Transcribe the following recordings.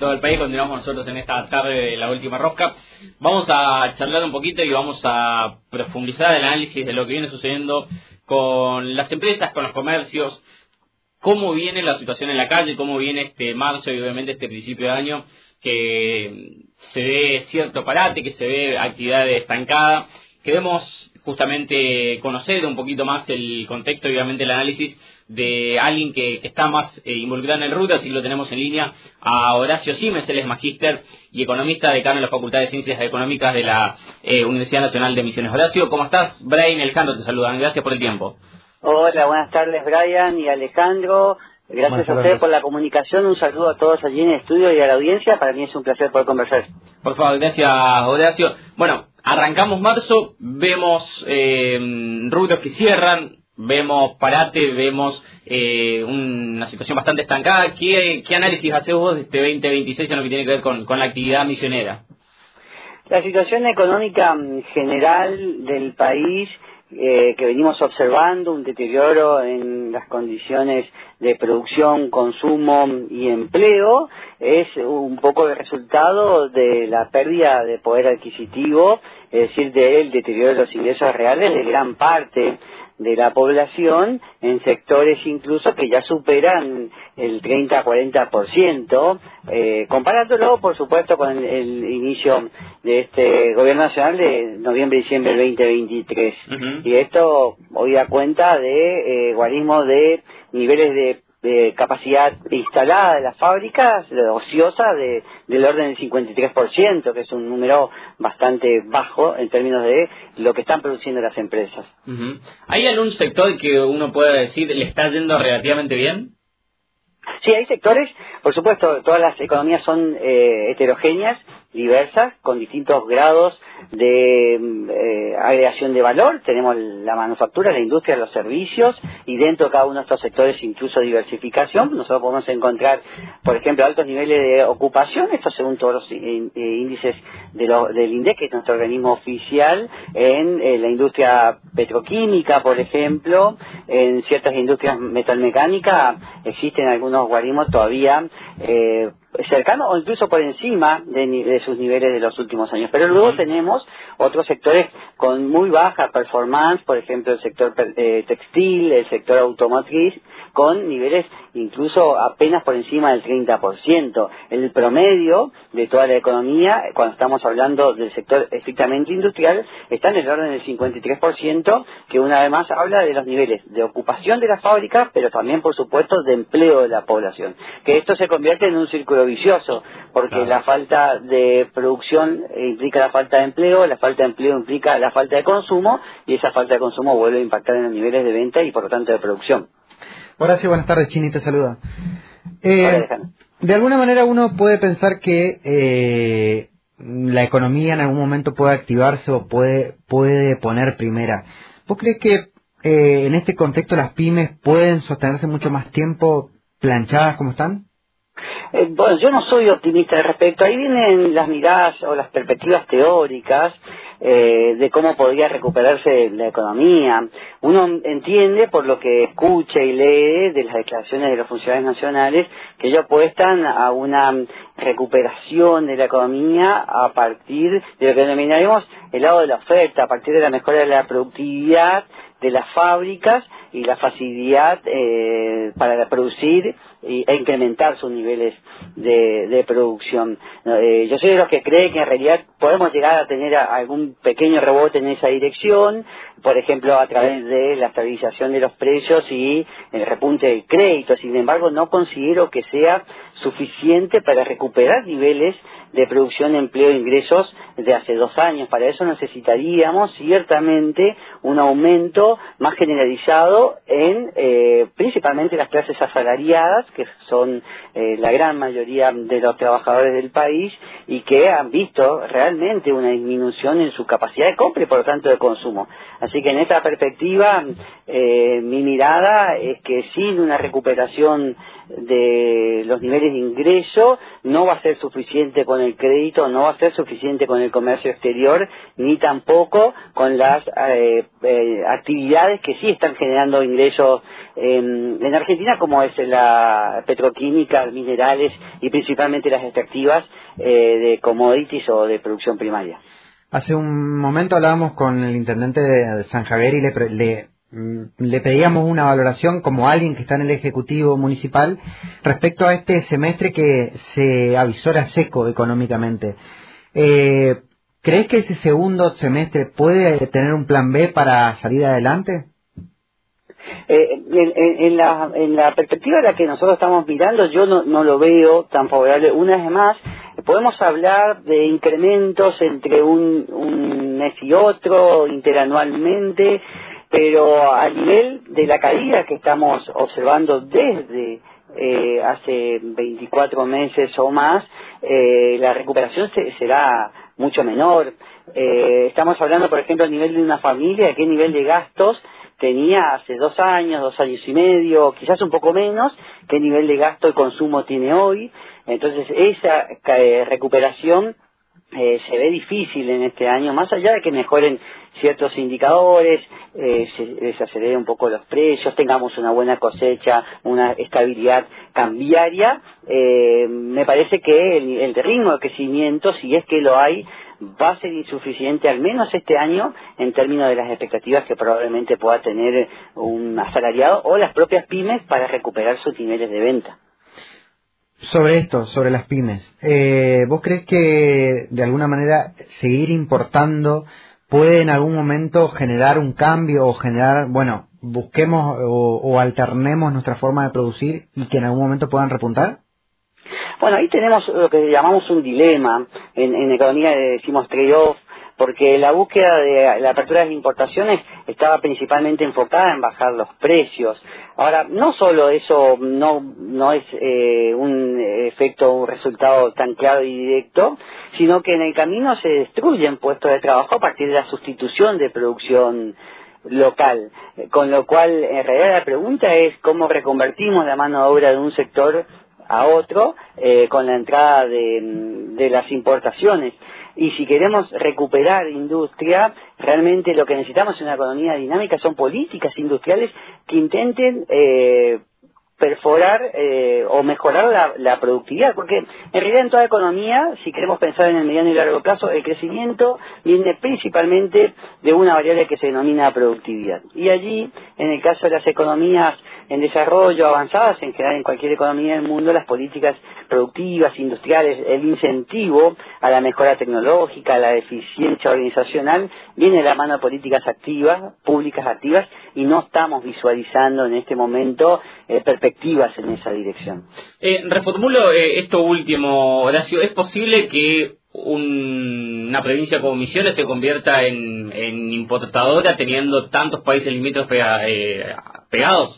todo el país. Continuamos nosotros en esta tarde de La Última Rosca. Vamos a charlar un poquito y vamos a profundizar el análisis de lo que viene sucediendo con las empresas, con los comercios, cómo viene la situación en la calle, cómo viene este marzo y obviamente este principio de año, que se ve cierto parate, que se ve actividad estancada. Queremos justamente conocer un poquito más el contexto y obviamente el análisis de alguien que está más involucrado en el rubro, así que lo tenemos en línea a Horacio Simes. Él es magíster y economista, decano en la Facultad de Ciencias Económicas de la Universidad Nacional de Misiones. Horacio, ¿cómo estás? Brian y Alejandro te saludan, gracias por el tiempo. Hola, buenas tardes Brian y Alejandro, gracias a ustedes por la comunicación, un saludo a todos allí en el estudio y a la audiencia, para mí es un placer poder conversar. Por favor, gracias Horacio. Bueno, arrancamos marzo, vemos rubros que cierran, vemos parate, vemos una situación bastante estancada. ¿Qué análisis haces vos de este 2026 en lo que tiene que ver con la actividad misionera? La situación económica general del país que venimos observando, un deterioro en las condiciones de producción, consumo y empleo, es un poco el resultado de la pérdida de poder adquisitivo, es decir, del deterioro de los ingresos reales de gran parte de la población en sectores incluso que ya superan el 30-40%, comparándolo por supuesto con el inicio de este gobierno nacional de noviembre-diciembre del 2023. Y esto hoy da cuenta de guarismos de niveles de capacidad instalada de las fábricas, ociosa, del orden del 53%, que es un número bastante bajo en términos de lo que están produciendo las empresas. ¿Hay algún sector que uno pueda decir le está yendo relativamente bien? Sí, hay sectores, por supuesto, todas las economías son heterogéneas, diversas, con distintos grados de agregación de valor. Tenemos la manufactura, la industria, los servicios, y dentro de cada uno de estos sectores incluso diversificación. Nosotros podemos encontrar, por ejemplo, altos niveles de ocupación, esto según todos los índices del INDEC, que es nuestro organismo oficial, en la industria petroquímica, por ejemplo, en ciertas industrias metalmecánicas existen algunos guarismos todavía cercanos o incluso por encima de sus niveles de los últimos años. Pero luego tenemos otros sectores con muy baja performance, por ejemplo el sector textil, el sector automotriz, con niveles incluso apenas por encima del 30%. El promedio de toda la economía, cuando estamos hablando del sector estrictamente industrial, está en el orden del 53%, que una vez más habla de los niveles de ocupación de las fábricas, pero también, por supuesto, de empleo de la población. Que esto se convierte en un círculo vicioso, porque la falta de producción implica la falta de empleo, la falta de empleo implica la falta de consumo, y esa falta de consumo vuelve a impactar en los niveles de venta y, por lo tanto, de producción. Horacio, buenas tardes, Chini te saluda. De alguna manera uno puede pensar que la economía en algún momento puede activarse o puede poner primera. ¿Vos crees que en este contexto las pymes pueden sostenerse mucho más tiempo planchadas como están? Bueno, yo no soy optimista al respecto. Ahí vienen las miradas o las perspectivas teóricas de cómo podría recuperarse la economía. Uno entiende por lo que escucha y lee de las declaraciones de los funcionarios nacionales que ellos apuestan a una recuperación de la economía a partir de lo que denominaremos el lado de la oferta, a partir de la mejora de la productividad de las fábricas y la facilidad para producir e incrementar sus niveles de producción. Yo soy de los que cree que en realidad podemos llegar a tener algún pequeño rebote en esa dirección, por ejemplo a través de la estabilización de los precios y el repunte del crédito. Sin embargo, no considero que sea suficiente para recuperar niveles de producción, empleo e ingresos de hace 2 años. Para eso necesitaríamos ciertamente un aumento más generalizado en principalmente las clases asalariadas, que son la gran mayoría de los trabajadores del país y que han visto realmente una disminución en su capacidad de compra y por lo tanto de consumo. Así que en esta perspectiva mi mirada es que sin una recuperación de los niveles de ingreso no va a ser suficiente con el crédito, no va a ser suficiente con el comercio exterior, ni tampoco con las actividades que sí están generando ingresos en Argentina, como es la petroquímica, minerales y principalmente las extractivas de commodities o de producción primaria. Hace un momento hablábamos con el intendente de San Javier y le pedíamos una valoración como alguien que está en el Ejecutivo Municipal respecto a este semestre que se avisora seco económicamente. ¿Crees que ese segundo semestre puede tener un plan B para salir adelante? En la perspectiva en la que nosotros estamos mirando, yo no lo veo tan favorable. Una vez más, podemos hablar de incrementos entre un mes y otro, interanualmente, pero a nivel de la caída que estamos observando desde hace 24 meses o más, la recuperación será mucho menor. Estamos hablando, por ejemplo, a nivel de una familia, de qué nivel de gastos tenía hace 2 años, 2 años y medio, quizás un poco menos, qué nivel de gasto y consumo tiene hoy. Entonces esa recuperación se ve difícil en este año, más allá de que mejoren ciertos indicadores, se desaceleren un poco los precios, tengamos una buena cosecha, una estabilidad cambiaria. Me parece que el ritmo de crecimiento, si es que lo hay, va a ser insuficiente, al menos este año, en términos de las expectativas que probablemente pueda tener un asalariado o las propias pymes para recuperar sus niveles de venta. Sobre esto, sobre las pymes, ¿vos crees que de alguna manera seguir importando puede en algún momento generar un cambio o generar, bueno, busquemos o alternemos nuestra forma de producir y que en algún momento puedan repuntar? Bueno, ahí tenemos lo que llamamos un dilema, en economía decimos trade-off, porque la búsqueda de la apertura de las importaciones estaba principalmente enfocada en bajar los precios. Ahora, no solo eso no es un efecto, un resultado tan claro y directo, sino que en el camino se destruyen puestos de trabajo a partir de la sustitución de producción local, con lo cual en realidad la pregunta es cómo reconvertimos la mano de obra de un sector a otro con la entrada de las importaciones. Y si queremos recuperar industria, realmente lo que necesitamos en una economía dinámica son políticas industriales que intenten perforar o mejorar la productividad, porque en realidad en toda economía, si queremos pensar en el mediano y largo plazo, el crecimiento viene principalmente de una variable que se denomina productividad. Y allí, en el caso de las economías en desarrollo avanzadas, en general en cualquier economía del mundo, las políticas productivas, industriales, el incentivo a la mejora tecnológica, a la eficiencia organizacional, viene de la mano de políticas activas, públicas activas, y no estamos visualizando en este momento perspectivas en esa dirección. Reformulo esto último, Horacio. ¿Es posible que una provincia como Misiones se convierta en importadora teniendo tantos países limítrofes pegados?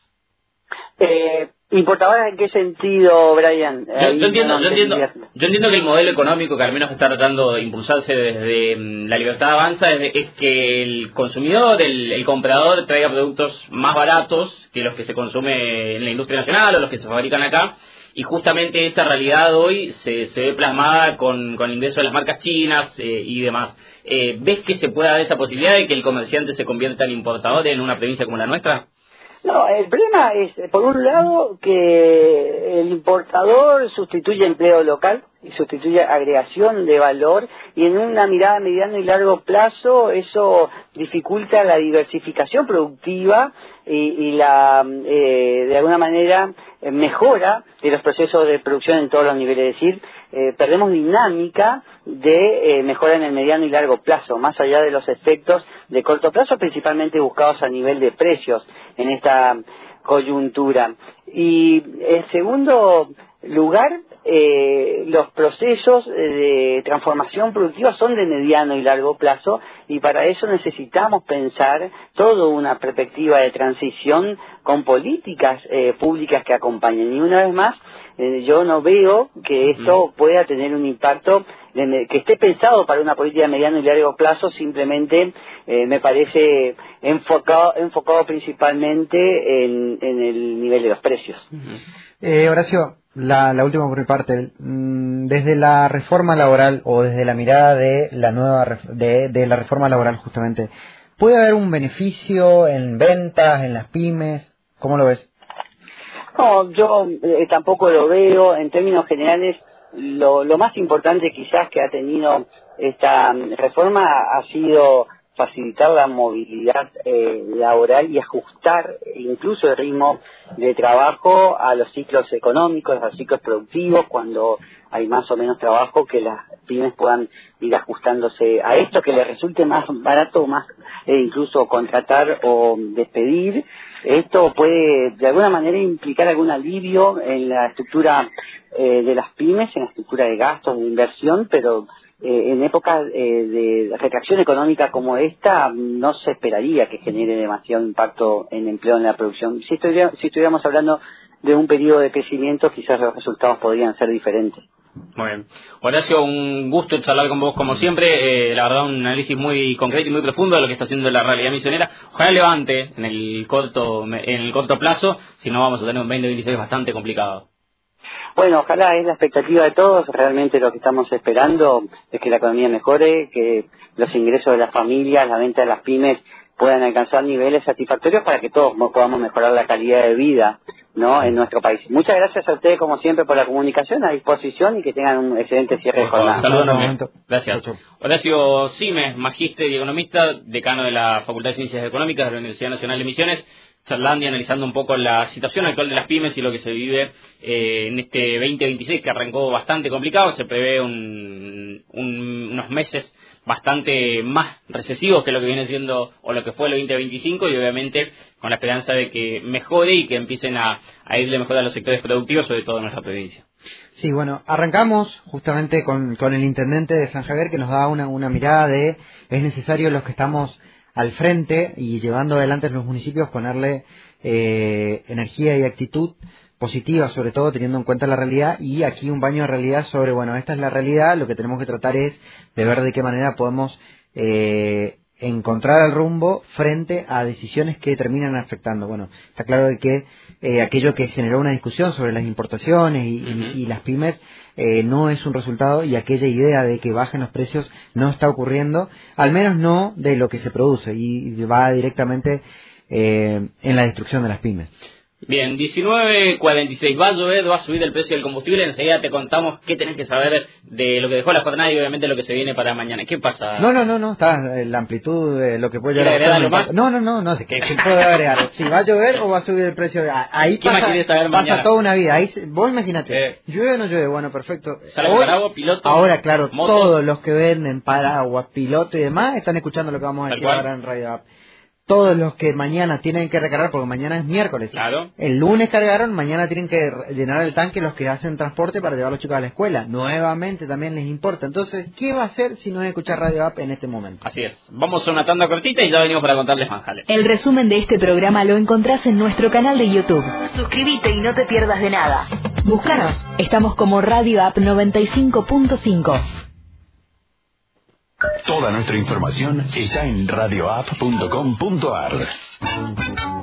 ¿Importadoras en qué sentido, Brian? Yo entiendo que el modelo económico que al menos está tratando de impulsarse desde La Libertad Avanza es que el consumidor, el comprador, traiga productos más baratos que los que se consume en la industria nacional o los que se fabrican acá, y justamente esta realidad hoy se ve plasmada con el ingreso de las marcas chinas y demás. ¿Ves que se pueda dar esa posibilidad de que el comerciante se convierta en importador en una provincia como la nuestra? No, el problema es, por un lado, que el importador sustituye empleo local y sustituye agregación de valor, y en una mirada a mediano y largo plazo eso dificulta la diversificación productiva y la de alguna manera mejora de los procesos de producción en todos los niveles. Es decir, perdemos dinámica de mejora en el mediano y largo plazo, más allá de los efectos de corto plazo, principalmente buscados a nivel de precios en esta coyuntura. Y en segundo lugar, los procesos de transformación productiva son de mediano y largo plazo, y para eso necesitamos pensar toda una perspectiva de transición con políticas públicas que acompañen. Y una vez más, yo no veo que esto pueda tener un impacto que esté pensado para una política de mediano y largo plazo. Simplemente me parece enfocado principalmente en el nivel de los precios. Horacio, la última por mi parte, desde la reforma laboral o desde la mirada de la nueva de la reforma laboral justamente, ¿puede haber un beneficio en ventas, en las pymes? ¿Cómo lo ves? No, yo tampoco lo veo. En términos generales, lo más importante quizás que ha tenido esta reforma ha sido facilitar la movilidad laboral y ajustar incluso el ritmo de trabajo a los ciclos económicos, a los ciclos productivos, cuando hay más o menos trabajo, que las pymes puedan ir ajustándose a esto, que les resulte más barato, más incluso contratar o despedir. Esto puede de alguna manera implicar algún alivio en la estructura de las pymes, en la estructura de gastos, de inversión, pero en épocas de retracción económica como esta no se esperaría que genere demasiado impacto en empleo en la producción. Si estuviéramos hablando de un periodo de crecimiento, quizás los resultados podrían ser diferentes. Muy bien. Horacio, un gusto charlar con vos como siempre. La verdad, un análisis muy concreto y muy profundo de lo que está haciendo la realidad misionera. Ojalá levante en el corto plazo, si no vamos a tener un 2026 bastante complicado. Bueno, ojalá, es la expectativa de todos. Realmente lo que estamos esperando es que la economía mejore, que los ingresos de las familias, la venta de las pymes puedan alcanzar niveles satisfactorios para que todos podamos mejorar la calidad de vida, ¿no?, en nuestro país. Muchas gracias a ustedes, como siempre, por la comunicación, a disposición, y que tengan un excelente cierre de jornada. Saludos. Gracias. Horacio Simes, magíster y economista, decano de la Facultad de Ciencias Económicas de la Universidad Nacional de Misiones, charlando y analizando un poco la situación actual de las pymes y lo que se vive en este 2026, que arrancó bastante complicado. Se prevé unos meses bastante más recesivos que lo que viene siendo o lo que fue el 2025, y obviamente con la esperanza de que mejore y que empiecen a irle mejor a los sectores productivos, sobre todo en nuestra provincia. Sí, bueno, arrancamos justamente con el intendente de San Javier, que nos da una mirada de es necesario los que estamos al frente y llevando adelante en los municipios ponerle energía y actitud positiva, sobre todo teniendo en cuenta la realidad, y aquí un baño de realidad sobre, bueno, esta es la realidad, lo que tenemos que tratar es de ver de qué manera podemos encontrar el rumbo frente a decisiones que terminan afectando. Bueno, está claro de que aquello que generó una discusión sobre las importaciones y las pymes no es un resultado, y aquella idea de que bajen los precios no está ocurriendo, al menos no de lo que se produce, y va directamente en la destrucción de las pymes. Bien, 19:46, va a llover, va a subir el precio del combustible. Enseguida te contamos qué tenés que saber de lo que dejó la jornada y obviamente lo que se viene para mañana. ¿Qué pasa? No, está la amplitud de lo que puede llegar a agregar algo más. No, ¿qué puedo agregar? Si va a llover o va a subir el precio, ahí pasa toda una vida. Ahí, vos imagínate, llueve o no llueve, bueno, perfecto. Paraguas, piloto, ahora, claro, motos. Todos los que venden paraguas, piloto y demás están escuchando lo que vamos a decir ahora en Radio App. Todos los que mañana tienen que recargar, porque mañana es miércoles. Claro. El lunes cargaron, mañana tienen que llenar el tanque los que hacen transporte para llevar a los chicos a la escuela. Nuevamente también les importa. Entonces, ¿qué va a hacer si no es escuchar Radio App en este momento? Así es. Vamos a una tanda cortita y ya venimos para contarles más. Jale. El resumen de este programa lo encontrás en nuestro canal de YouTube. Suscríbete y no te pierdas de nada. Búscanos. Estamos como Radio App 95.5. Toda nuestra información está en radioapp.com.ar.